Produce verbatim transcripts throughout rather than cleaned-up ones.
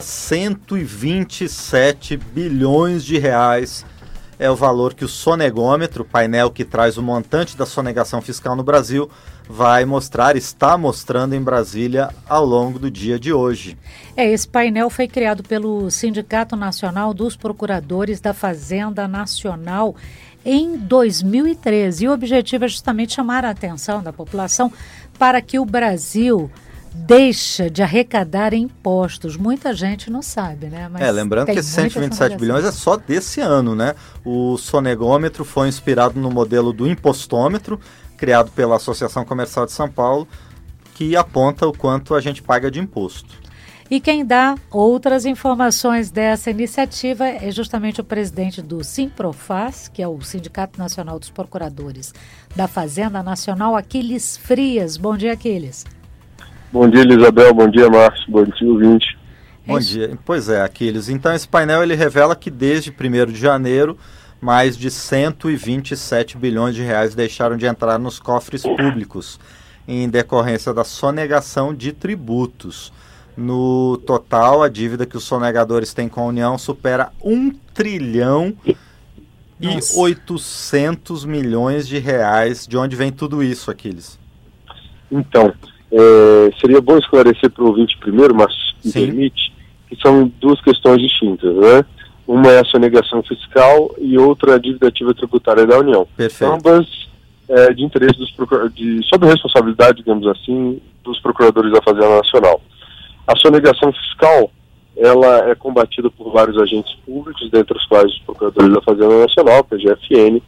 cento e vinte e sete bilhões de reais é o valor que o sonegômetro, painel que traz o montante da sonegação fiscal no Brasil, vai mostrar, está mostrando em Brasília ao longo do dia de hoje. É, esse painel foi criado pelo Sindicato Nacional dos Procuradores da Fazenda Nacional em dois mil e treze. E o objetivo é justamente chamar a atenção da população para que o Brasil deixa de arrecadar impostos. Muita gente não sabe, né? Mas é, lembrando que esses cento e vinte e sete bilhões é só desse ano, né? O sonegômetro foi inspirado no modelo do impostômetro, criado pela Associação Comercial de São Paulo, que aponta o quanto a gente paga de imposto. E quem dá outras informações dessa iniciativa é justamente o presidente do Simprofaz, que é o Sindicato Nacional dos Procuradores da Fazenda Nacional, Aquiles Frias. Bom dia, Aquiles. Bom dia, Elisabel. Bom dia, Márcio. Bom dia, ouvinte. Bom dia. Pois é, Aquiles. Então, esse painel ele revela que desde primeiro de janeiro, mais de cento e vinte e sete bilhões de reais deixaram de entrar nos cofres públicos em decorrência da sonegação de tributos. No total, a dívida que os sonegadores têm com a União supera um trilhão Nossa. e oitocentos milhões de reais. De onde vem tudo isso, Aquiles? Então, é, seria bom esclarecer para o ouvinte primeiro, mas me permite, que são duas questões distintas, né? Uma é a sonegação fiscal e outra a dívida ativa tributária da União. Perfeito. Ambas é, de interesse dos procuradores, sob responsabilidade, digamos assim, dos procuradores da Fazenda Nacional. A sonegação fiscal, ela é combatida por vários agentes públicos, dentre os quais os procuradores da Fazenda Nacional, P G F N,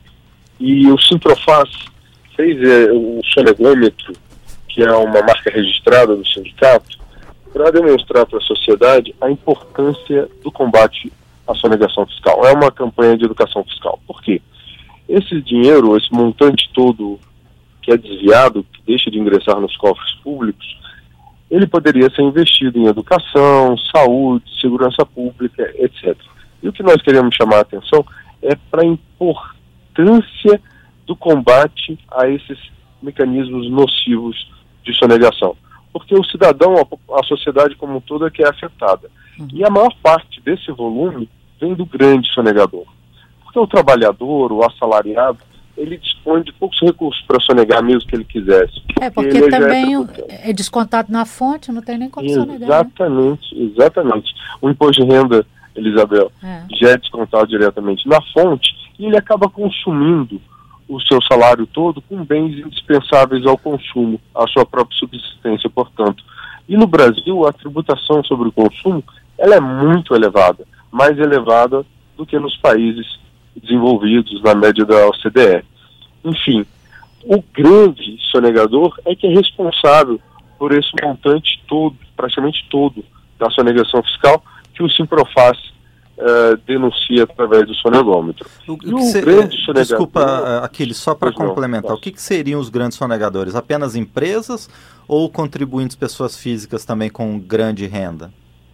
e o Simprofaz fez é, o sonegômetro, que é uma marca registrada do sindicato, para demonstrar para a sociedade a importância do combate à sonegação fiscal. É uma campanha de educação fiscal. Por quê? Esse dinheiro, esse montante todo que é desviado, que deixa de ingressar nos cofres públicos, ele poderia ser investido em educação, saúde, segurança pública, etcétera. E o que nós queremos chamar a atenção é para a importância do combate a esses mecanismos nocivos de sonegação. Porque o cidadão, a, a sociedade como um todo é que é afetada. Uhum. E a maior parte desse volume vem do grande sonegador. Porque o trabalhador, o assalariado, ele dispõe de poucos recursos para sonegar mesmo que ele quisesse. Porque é, porque também é, é descontado na fonte, não tem nem como sonegar. Exatamente, né? exatamente. O imposto de renda, Elisabel, é. já é descontado diretamente na fonte e ele acaba consumindo o seu salário todo com bens indispensáveis ao consumo, à sua própria subsistência, portanto. E no Brasil, a tributação sobre o consumo, ela é muito elevada, mais elevada do que nos países desenvolvidos, na média da O C D E. Enfim, o grande sonegador é que é responsável por esse montante todo, praticamente todo, da sonegação fiscal que o Simprofaz Uh, denuncia através do sonegômetro. O, o cê, grande sonegador, desculpa, Aquiles, só para complementar, não, o que, que seriam os grandes sonegadores? Apenas empresas ou contribuintes, pessoas físicas também com grande renda?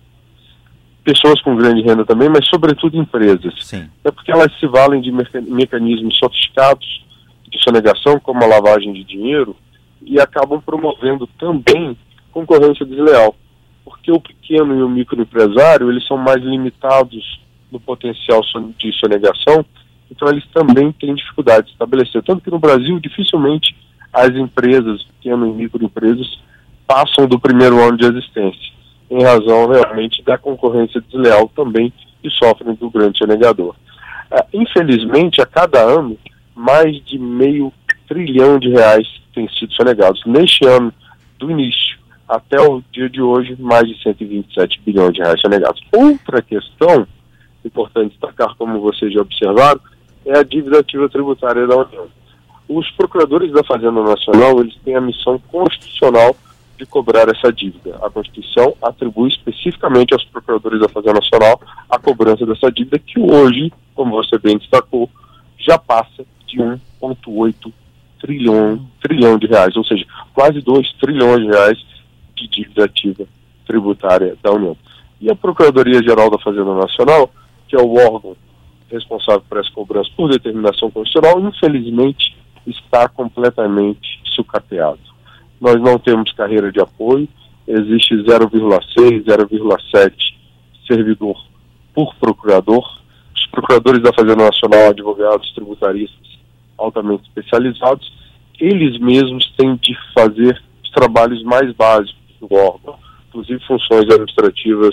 Pessoas com grande renda também, mas sobretudo empresas. Sim. É porque elas se valem de meca- mecanismos sofisticados de sonegação, como a lavagem de dinheiro, e acabam promovendo também concorrência desleal. Porque o pequeno e o microempresário, eles são mais limitados no potencial de sonegação, então eles também têm dificuldade de estabelecer. Tanto que no Brasil, dificilmente as empresas, pequeno e microempresas, passam do primeiro ano de existência, em razão realmente da concorrência desleal também que sofrem do grande sonegador. Ah, infelizmente, a cada ano, mais de meio trilhão de reais têm sido sonegados. Neste ano, do início até o dia de hoje, mais de cento e vinte e sete bilhões de reais sonegados. Outra questão, importante destacar, como vocês já observaram, é a dívida ativa tributária da União. Os procuradores da Fazenda Nacional, eles têm a missão constitucional de cobrar essa dívida. A Constituição atribui especificamente aos procuradores da Fazenda Nacional a cobrança dessa dívida, que hoje, como você bem destacou, já passa de um vírgula oito trilhão, trilhão de reais, ou seja, quase dois trilhões de reais de dívida ativa tributária da União. E a Procuradoria-Geral da Fazenda Nacional, que é o órgão responsável por essa cobrança por determinação constitucional, infelizmente está completamente sucateado. Nós não temos carreira de apoio, existe zero vírgula seis, zero vírgula sete servidor por procurador. Os procuradores da Fazenda Nacional, advogados, tributaristas altamente especializados, eles mesmos têm de fazer os trabalhos mais básicos do órgão, inclusive funções administrativas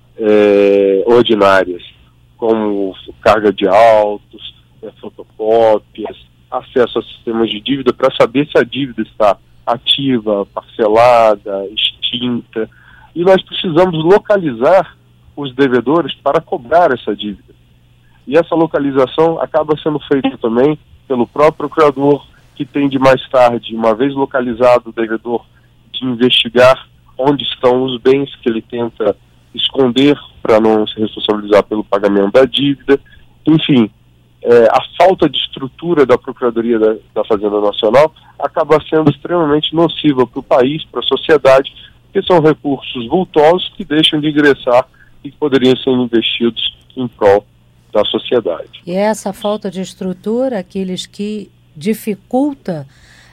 é, ordinárias, como carga de autos, é, fotocópias, acesso a sistemas de dívida para saber se a dívida está ativa, parcelada, extinta. E nós precisamos localizar os devedores para cobrar essa dívida. E essa localização acaba sendo feita também pelo próprio procurador, que tem de mais tarde, uma vez localizado o devedor, de investigar onde estão os bens que ele tenta esconder para não se responsabilizar pelo pagamento da dívida. Enfim, é, a falta de estrutura da Procuradoria da, da Fazenda Nacional acaba sendo extremamente nociva para o país, para a sociedade, porque são recursos vultosos que deixam de ingressar e que poderiam ser investidos em prol da sociedade. E essa falta de estrutura, aqueles que dificulta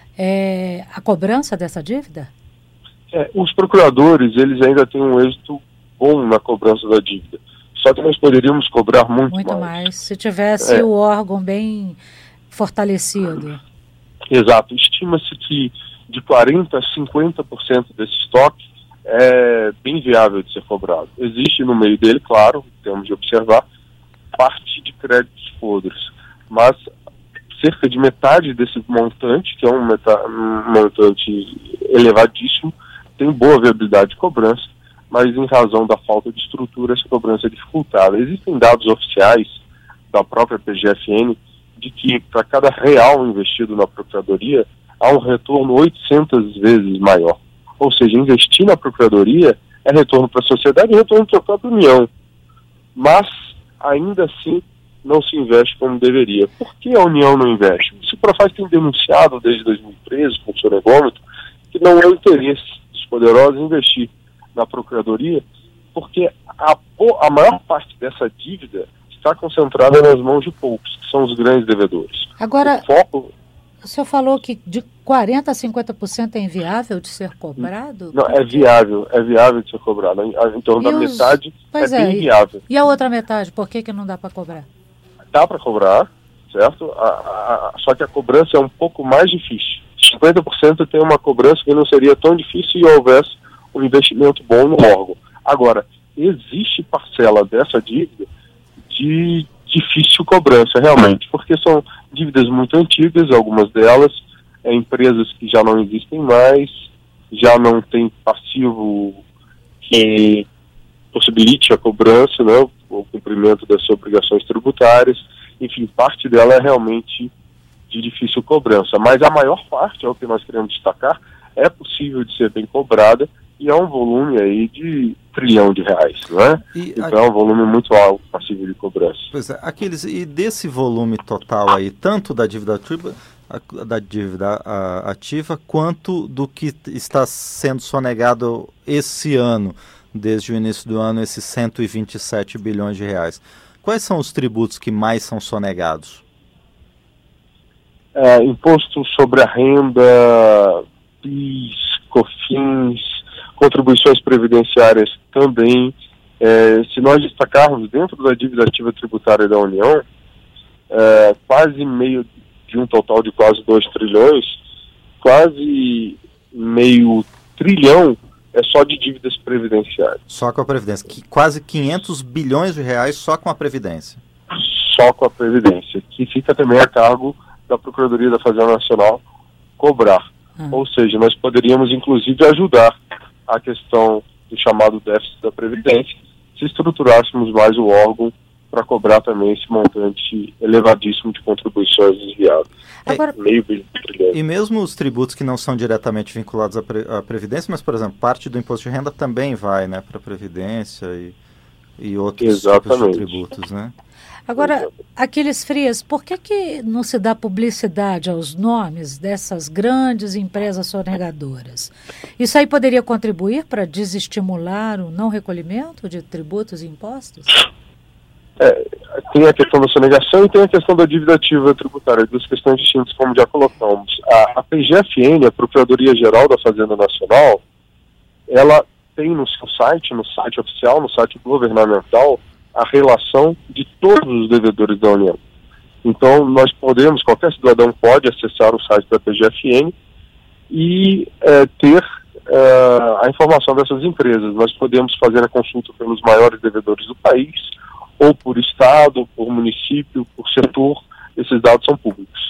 é, a cobrança dessa dívida? É, os procuradores, eles ainda têm um êxito bom na cobrança da dívida. Só que nós poderíamos cobrar muito, muito mais. mais. mais. Se tivesse é. o órgão bem fortalecido. Exato. Estima-se que de quarenta por cento a cinquenta por cento desse estoque é bem viável de ser cobrado. Existe no meio dele, claro, temos de observar, parte de créditos podres, mas cerca de metade desse montante, que é um, meta, um montante elevadíssimo, tem boa viabilidade de cobrança, mas em razão da falta de estrutura, essa cobrança é dificultada. Existem dados oficiais da própria P G F N de que para cada real investido na Procuradoria, há um retorno oitocentas vezes maior. Ou seja, investir na Procuradoria é retorno para a sociedade e retorno para a própria União. Mas ainda assim não se investe como deveria. Por que a União não investe? O Profaz tem denunciado desde dois mil e treze, com o seu negômetro, que não é o interesse dos poderosos investir na Procuradoria, porque a, a maior parte dessa dívida está concentrada nas mãos de poucos, que são os grandes devedores. Agora, o foco... o senhor falou que de quarenta por cento a cinquenta por cento é inviável de ser cobrado? Não, é viável, é viável de ser cobrado. Em torno da os... metade pois é, é bem viável. E a outra metade, por que, que não dá para cobrar? Dá para cobrar, certo? A, a, a, só que a cobrança é um pouco mais difícil. cinquenta por cento tem uma cobrança que não seria tão difícil se houvesse um investimento bom no órgão. Agora, existe parcela dessa dívida de difícil cobrança, realmente, porque são dívidas muito antigas, algumas delas, é, empresas que já não existem mais, já não tem passivo que possibilite a cobrança, né, o cumprimento das suas obrigações tributárias. Enfim, parte dela é realmente de difícil cobrança, mas a maior parte, é o que nós queremos destacar, é possível de ser bem cobrada e é um volume aí de trilhão de reais, não é? E então a... é um volume muito alto, passível de cobrança. Pois é, aqueles, e desse volume total aí, tanto da dívida ativa, da dívida ativa, quanto do que está sendo sonegado esse ano, desde o início do ano, esses cento e vinte e sete bilhões de reais. Quais são os tributos que mais são sonegados? É, imposto sobre a renda, P I S, COFINS, contribuições previdenciárias também. É, se nós destacarmos dentro da dívida ativa tributária da União, é, quase meio de um total de quase dois trilhões, quase meio trilhão é só de dívidas previdenciárias. Só com a Previdência. Que, quase quinhentos bilhões de reais só com a Previdência. Só com a Previdência, que fica também a cargo da Procuradoria da Fazenda Nacional cobrar. Hum. Ou seja, nós poderíamos inclusive ajudar a questão do chamado déficit da Previdência se estruturássemos mais o órgão para cobrar também esse montante elevadíssimo de contribuições desviadas. Agora, meio bilhão. E mesmo os tributos que não são diretamente vinculados à, pre, à Previdência, mas, por exemplo, parte do imposto de renda também vai, né, para a Previdência e, e outros Exatamente. tipos de tributos, né? Agora, Aquiles Frias, por que, que não se dá publicidade aos nomes dessas grandes empresas sonegadoras? Isso aí poderia contribuir para desestimular o não recolhimento de tributos e impostos? É, tem a questão da sonegação e tem a questão da dívida ativa tributária, duas questões distintas, como já colocamos. A, a P G F N, a Procuradoria Geral da Fazenda Nacional, ela tem no seu site, no site oficial, no site governamental, a relação de todos os devedores da União. Então, nós podemos, qualquer cidadão pode acessar o site da P G F N e é, ter é, a informação dessas empresas. Nós podemos fazer a consulta pelos maiores devedores do país, ou por estado, por município, por setor. Esses dados são públicos.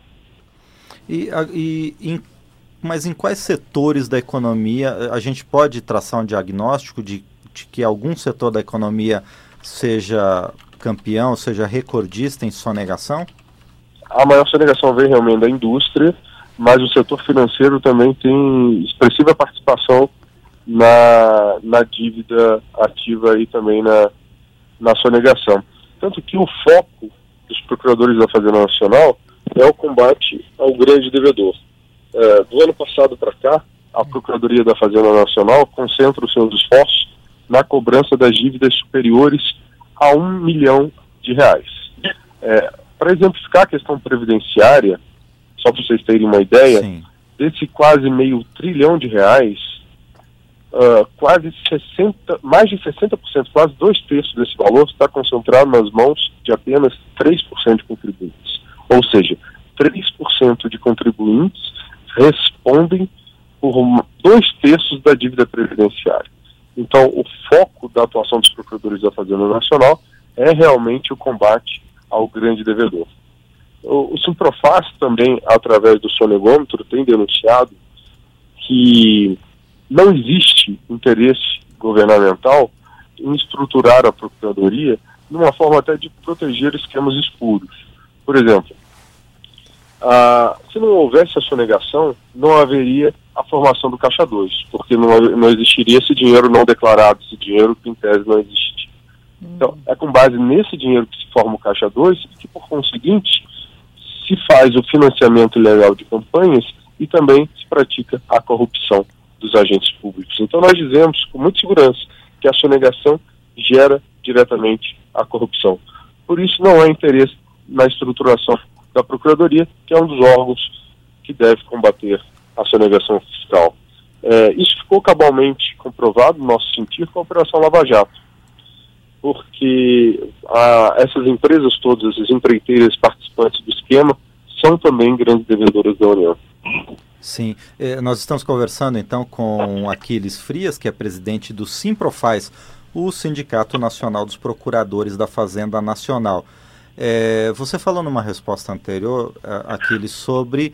E, e em, mas em quais setores da economia a gente pode traçar um diagnóstico de, de que algum setor da economia seja campeão, seja recordista em sonegação? A maior sonegação vem realmente da indústria, mas o setor financeiro também tem expressiva participação na, na dívida ativa e também na, na sonegação. Tanto que o foco dos procuradores da Fazenda Nacional é o combate ao grande devedor. É, do ano passado para cá, a Procuradoria da Fazenda Nacional concentra os seus esforços na cobrança das dívidas superiores a um milhão de reais. É, para exemplificar a questão previdenciária, só para vocês terem uma ideia, Sim. desse quase meio trilhão de reais, uh, quase sessenta, mais de sessenta por cento, quase dois terços desse valor está concentrado nas mãos de apenas três por cento de contribuintes. Ou seja, três por cento de contribuintes respondem por dois terços da dívida previdenciária. Então, o foco da atuação dos procuradores da Fazenda Nacional é realmente o combate ao grande devedor. O, o Simprofaz também, através do sonegômetro, tem denunciado que não existe interesse governamental em estruturar a Procuradoria numa forma até de proteger esquemas escuros. Por exemplo, ah, se não houvesse a sonegação, não haveria a formação do Caixa dois, porque não, não existiria esse dinheiro não declarado, esse dinheiro que em tese não existe. Hum. Então, é com base nesse dinheiro que se forma o Caixa dois que, por conseguinte, se faz o financiamento ilegal de campanhas e também se pratica a corrupção dos agentes públicos. Então, nós dizemos com muita segurança que a sonegação gera diretamente a corrupção. Por isso, não há interesse na estruturação da Procuradoria, que é um dos órgãos que deve combater a sonegação fiscal. É, isso ficou cabalmente comprovado, no nosso sentir, com a Operação Lava Jato, porque a, essas empresas todas, essas empreiteiras participantes do esquema, são também grandes devedoras da União. Sim, eh, nós estamos conversando então com Aquiles Frias, que é presidente do Simprofaz, o Sindicato Nacional dos Procuradores da Fazenda Nacional. É, você falou numa resposta anterior, Aquiles, sobre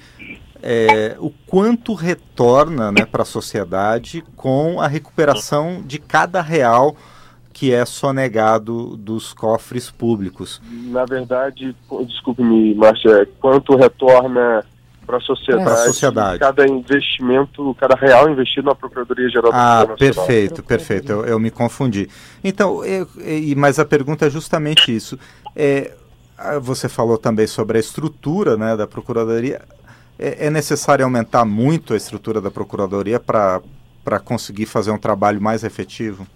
é, o quanto retorna, né, para a sociedade com a recuperação de cada real que é sonegado dos cofres públicos. Na verdade, desculpe-me, Márcia, quanto retorna para a sociedade, é, sociedade cada investimento, cada real investido na Procuradoria-Geral da Fazenda Nacional. Ah, perfeito, perfeito, eu, eu me confundi. Então, eu, eu, mas a pergunta é justamente isso. É, você falou também sobre a estrutura, né, da Procuradoria. É, é necessário aumentar muito a estrutura da Procuradoria para para conseguir fazer um trabalho mais efetivo?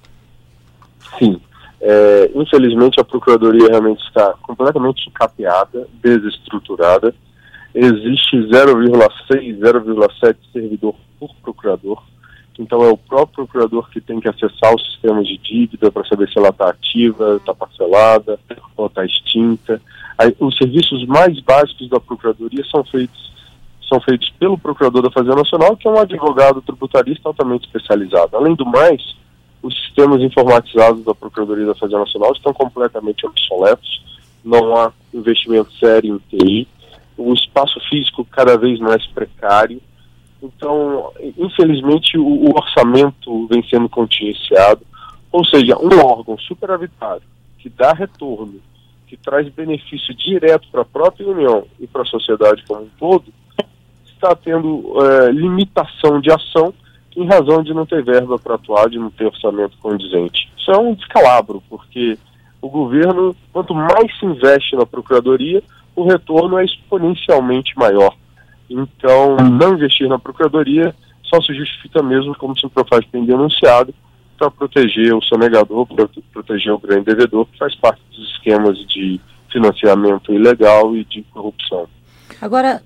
Sim. É, infelizmente, a Procuradoria realmente está completamente capeada, desestruturada. Existe zero vírgula seis, zero vírgula sete servidor por procurador. Então, é o próprio procurador que tem que acessar os sistemas de dívida para saber se ela está ativa, está parcelada ou está extinta. Aí, os serviços mais básicos da Procuradoria são feitos, são feitos pelo Procurador da Fazenda Nacional, que é um advogado tributarista altamente especializado. Além do mais, os sistemas informatizados da Procuradoria da Fazenda Nacional estão completamente obsoletos, não há investimento sério em T I, o espaço físico cada vez mais precário. Então, infelizmente, o, o orçamento vem sendo contingenciado, ou seja, um órgão superavitário que dá retorno, que traz benefício direto para a própria União e para a sociedade como um todo, está tendo é, limitação de ação em razão de não ter verba para atuar, de não ter orçamento condizente. Isso é um descalabro, porque o governo, quanto mais se investe na Procuradoria, o retorno é exponencialmente maior. Então, não investir na Procuradoria só se justifica mesmo, como o Simprofaz tem denunciado, para proteger o sonegador, para proteger o grande devedor, que faz parte dos esquemas de financiamento ilegal e de corrupção. Agora,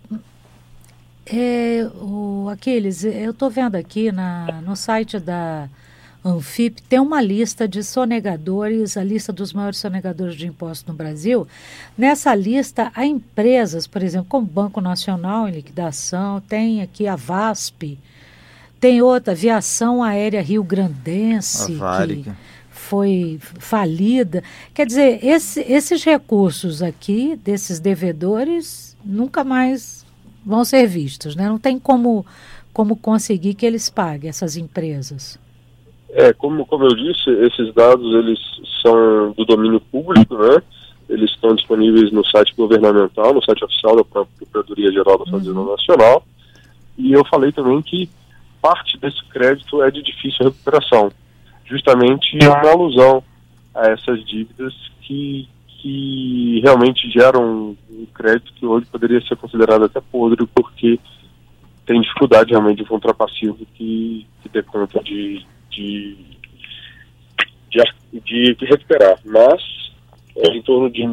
é, o Aquiles, eu estou vendo aqui na, no site da Anfip, tem uma lista de sonegadores, a lista dos maiores sonegadores de impostos no Brasil. Nessa lista, há empresas, por exemplo, como o Banco Nacional em liquidação, tem aqui a VASP, tem outra, Aviação Aérea Rio Grandense, que foi falida. Quer dizer, esse, esses recursos aqui, desses devedores, nunca mais vão ser vistos, né? Não tem como, como conseguir que eles paguem, essas empresas. É, como, como eu disse, esses dados eles são do domínio público, né? Eles estão disponíveis no site governamental, no site oficial da Procuradoria-Geral da Fazenda uhum. Nacional. E eu falei também que parte desse crédito é de difícil recuperação, justamente uma alusão a essas dívidas que, que realmente geram um crédito que hoje poderia ser considerado até podre, porque tem dificuldade realmente de encontrar passivo que, que dê conta de De, de, de recuperar, mas é, em torno de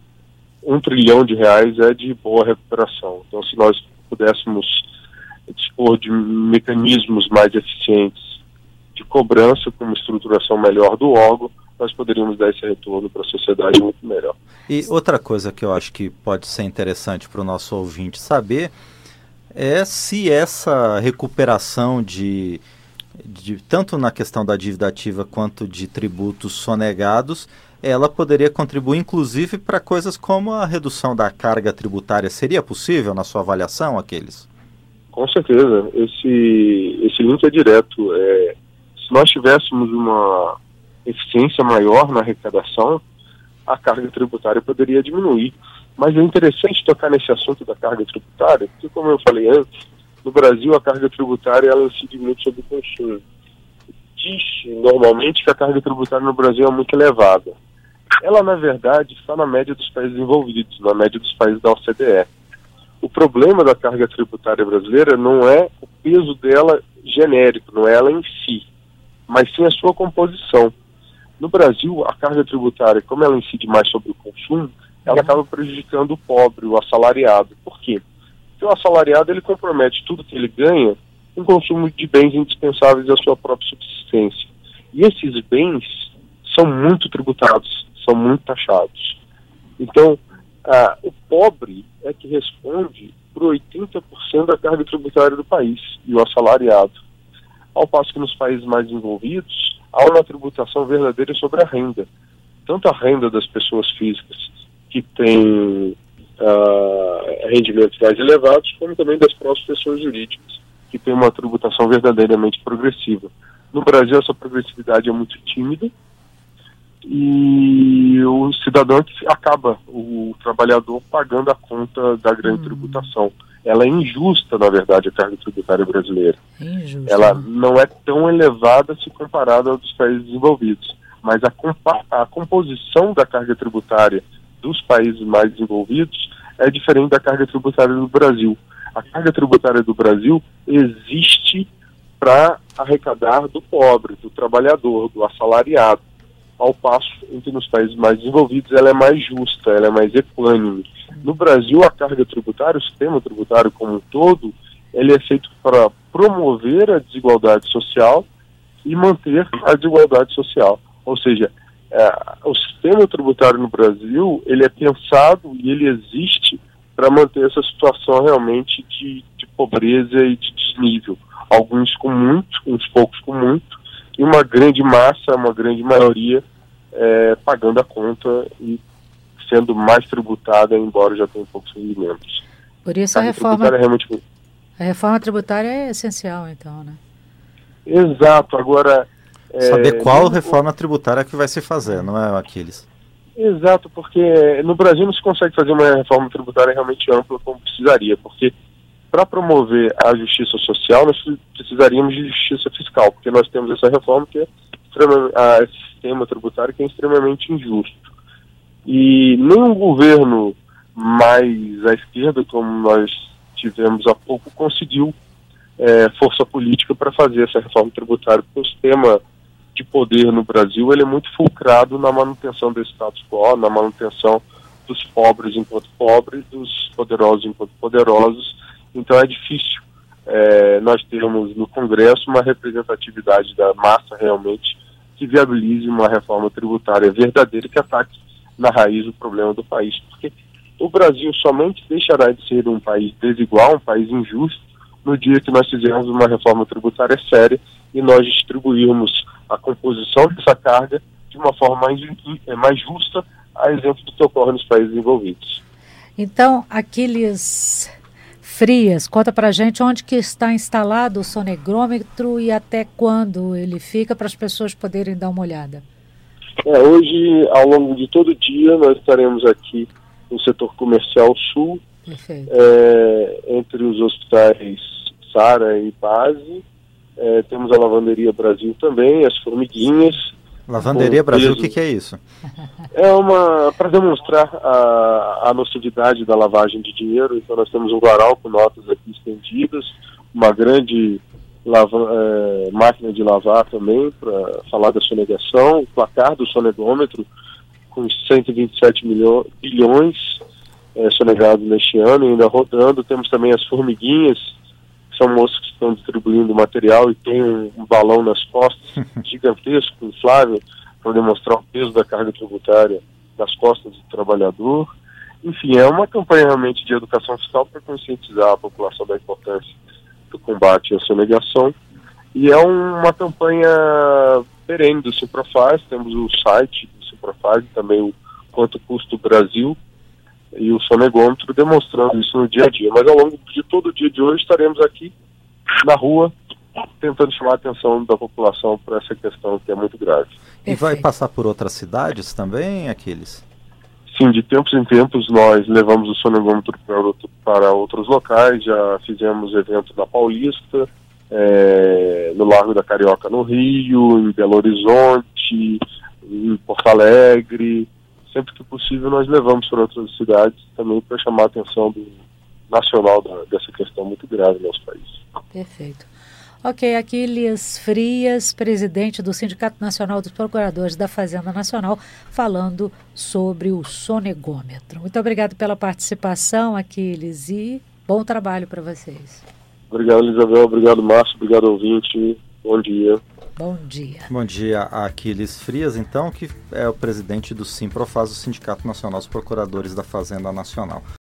um trilhão de reais é de boa recuperação. Então, se nós pudéssemos dispor de mecanismos mais eficientes de cobrança, com uma estruturação melhor do órgão, nós poderíamos dar esse retorno para a sociedade muito melhor. E outra coisa que eu acho que pode ser interessante para o nosso ouvinte saber é se essa recuperação de De, tanto na questão da dívida ativa quanto de tributos sonegados, ela poderia contribuir inclusive para coisas como a redução da carga tributária. Seria possível na sua avaliação, aqueles? Com certeza, esse, esse link é direto. É, se nós tivéssemos uma eficiência maior na arrecadação, a carga tributária poderia diminuir. Mas é interessante tocar nesse assunto da carga tributária, porque, como eu falei antes, no Brasil, a carga tributária ela incide muito sobre o consumo. Diz normalmente que a carga tributária no Brasil é muito elevada. Ela, na verdade, está na média dos países desenvolvidos, na média dos países da O C D E. O problema da carga tributária brasileira não é o peso dela genérico, não é ela em si, mas sim a sua composição. No Brasil, a carga tributária, como ela incide mais sobre o consumo, ela acaba prejudicando o pobre, o assalariado. Por quê? Porque o assalariado ele compromete tudo que ele ganha com consumo de bens indispensáveis à sua própria subsistência. E esses bens são muito tributados, são muito taxados. Então, ah, o pobre é que responde por oitenta por cento da carga tributária do país, e o assalariado. Ao passo que nos países mais desenvolvidos, há uma tributação verdadeira sobre a renda. Tanto a renda das pessoas físicas, que têm Uh, rendimentos mais elevados, como também das próprias pessoas jurídicas, que tem uma tributação verdadeiramente progressiva. No Brasil, essa progressividade é muito tímida e o cidadão que acaba, o trabalhador, pagando a conta da grande hum. tributação. Ela é injusta, na verdade, a carga tributária brasileira. Injusta. Ela não é tão elevada se comparada aos dos países desenvolvidos, mas a, compa- a composição da carga tributária dos países mais desenvolvidos é diferente da carga tributária do Brasil. A carga tributária do Brasil existe para arrecadar do pobre, do trabalhador, do assalariado, ao passo em que nos países mais desenvolvidos ela é mais justa, ela é mais equânime. No Brasil, a carga tributária, o sistema tributário como um todo, ele é feito para promover a desigualdade social e manter a desigualdade social. Ou seja, É, o sistema tributário no Brasil, ele é pensado e ele existe para manter essa situação realmente de, de pobreza e de desnível. Alguns com muito, uns poucos com muito, e uma grande massa, uma grande maioria é, pagando a conta e sendo mais tributada, embora já tenha poucos rendimentos. Por isso a, a reforma, é realmente... a reforma tributária é essencial, então, né? Exato. Agora... Saber é, qual reforma tributária que vai se fazer, não é, Aquiles? Exato, porque no Brasil não se consegue fazer uma reforma tributária realmente ampla como precisaria, porque para promover a justiça social nós precisaríamos de justiça fiscal, porque nós temos essa reforma que é a esse sistema tributário que é extremamente injusto. E nenhum governo mais à esquerda, como nós tivemos há pouco, conseguiu é, força política para fazer essa reforma tributária, porque o sistema de poder no Brasil ele é muito fulcrado na manutenção do status quo, na manutenção dos pobres enquanto pobres, dos poderosos enquanto poderosos. Então é difícil é, nós temos no Congresso uma representatividade da massa realmente que viabilize uma reforma tributária verdadeira que ataque na raiz o problema do país. Porque o Brasil somente deixará de ser um país desigual, um país injusto, no dia que nós fizermos uma reforma tributária séria e nós distribuirmos a composição dessa carga de uma forma mais, mais justa, a exemplo do que ocorre nos países envolvidos. Então, Aquiles Frias, conta pra gente onde que está instalado o sonegrômetro e até quando ele fica, para as pessoas poderem dar uma olhada. É, hoje, ao longo de todo o dia, nós estaremos aqui no setor comercial sul, é, entre os hospitais Sara e Base. É, temos a Lavanderia Brasil também, as Formiguinhas. Lavanderia Brasil, o que, que é isso? É uma para demonstrar a, a nocividade da lavagem de dinheiro. Então nós temos um varal com notas aqui estendidas, uma grande lava, é, máquina de lavar também para falar da sonegação, o placar do sonegômetro com cento e vinte e sete milhões, bilhões é, sonegados neste ano, ainda rodando. Temos também as Formiguinhas, que são moças que estão distribuindo material e tem um, um balão nas costas gigantesco, inflável, para demonstrar o peso da carga tributária nas costas do trabalhador. Enfim, é uma campanha realmente de educação fiscal para conscientizar a população da importância do combate à sonegação. E é um, uma campanha perene do Simprofaz. Temos o site do Simprofaz, também o Quanto Custa o Brasil e o sonegômetro demonstrando isso no dia a dia. Mas ao longo de todo o dia de hoje estaremos aqui na rua tentando chamar a atenção da população para essa questão que é muito grave. E vai passar por outras cidades também, Aquiles? Sim, de tempos em tempos nós levamos o sonegômetro para, outro, para outros locais. Já fizemos evento na Paulista, é, no Largo da Carioca no Rio, em Belo Horizonte, em Porto Alegre. Sempre que possível nós levamos para outras cidades também para chamar a atenção do nacional da, dessa questão muito grave no nosso país. Perfeito. Ok, Aquiles Frias, presidente do Sindicato Nacional dos Procuradores da Fazenda Nacional, falando sobre o sonegômetro. Muito obrigado pela participação, Aquiles, e bom trabalho para vocês. Obrigado, Elisabel. Obrigado, Márcio. Obrigado, ouvinte. Bom dia. Bom dia. Bom dia a Aquiles Frias, então, que é o presidente do Simprofaz, o Sindicato Nacional dos Procuradores da Fazenda Nacional.